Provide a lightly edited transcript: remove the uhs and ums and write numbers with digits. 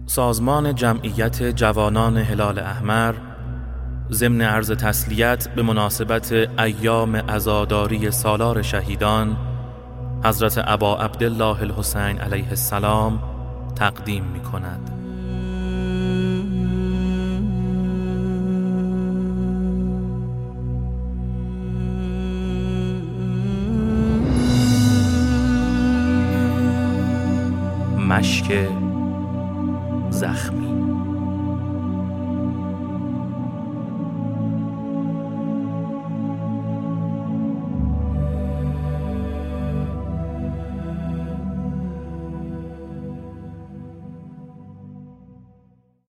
سازمان جمعیت جوانان هلال احمر ضمن عرض تسلیت به مناسبت ایام عزاداری سالار شهیدان حضرت ابا عبدالله الحسین علیه السلام تقدیم می کند. مشک